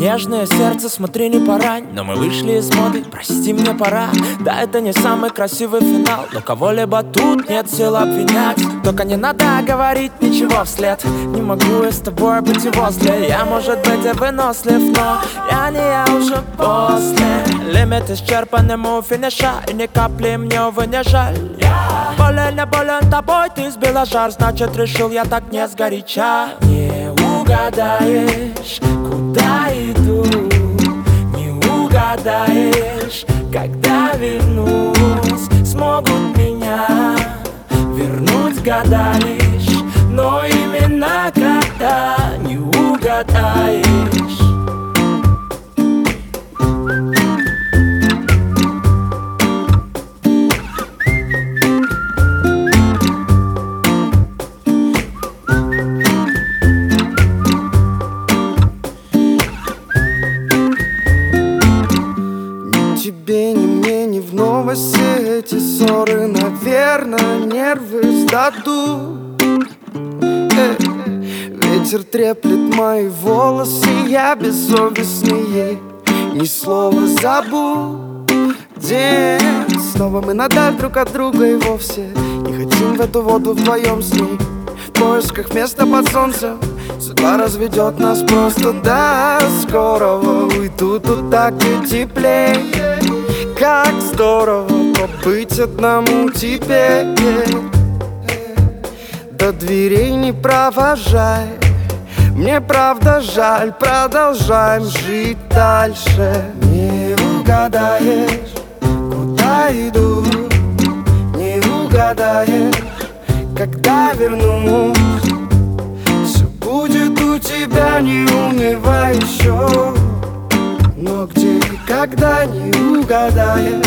нежное сердце, смотри, не порань. Но мы вышли из моды, прости, мне пора. Да, это не самый красивый финал, но кого-либо тут нет сил обвинять. Только не надо говорить ничего вслед. Не могу я с тобой быть и возле. Я, может быть, и вынослив, но я не я уже после. Лимит исчерпан, ему финиша, и ни капли мне, увы, не жаль. Болен, не болен тобой, ты сбила жар, значит, решил я так не сгоряча. Не угадаешь, куда иду, не угадаешь, когда вернусь. Смогут меня вернуть года лишь, но именно когда не угадаешь. Тебе, ни мне, ни в новости эти ссоры, наверное, нервы сдадут. Ветер треплет мои волосы, я бессовестный, ни слова забудь. Снова мы надаль друг от друга и вовсе не хотим в эту воду вдвоем с ней. В поисках места под солнцем судьба разведет нас просто до скорого. Уйду тут так и теплее. Как здорово побыть одному теперь. До дверей не провожай, мне правда жаль, продолжаем жить дальше. Не угадаешь, куда иду, не угадаешь, когда вернусь. Все будет у тебя, не унывай еще. Но где и когда не угадаешь.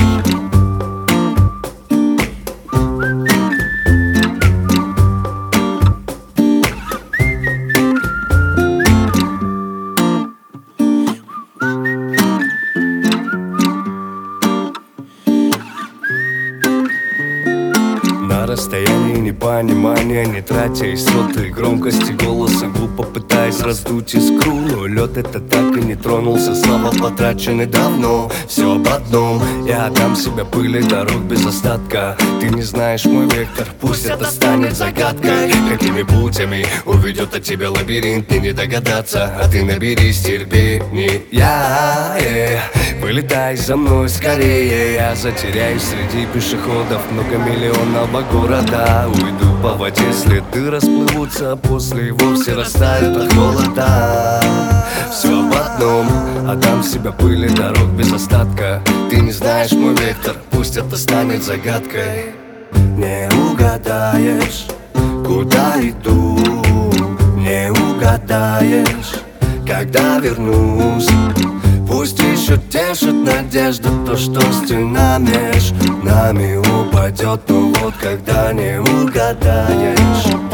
На расстоянии непонимания, не тратя и сотой громкости голоса, глупо пытаясь раздуть искру. Но лед это так и не тронулся, слова потрачены давно. Все об одном, я отдам себя пыли дорог без остатка. Ты не знаешь мой вектор, пусть это станет загадкой. Какими путями уведет от тебя лабиринт, мне не догадаться. А ты наберись терпения, вылетай за мной скорее. Я затеряюсь среди пешеходов многомиллионного города. Уйду по воде, следы расплывутся, после вовсе растают от холода. Все об одном, отдам себя пыли дорог без остатка. Ты не знаешь мой вектор, пусть это станет загадкой. Не угадаешь, куда иду, не угадаешь, когда вернусь. Пусть еще тешит надежда то, что стена меж нами упадет. Но вот когда не угадаешь.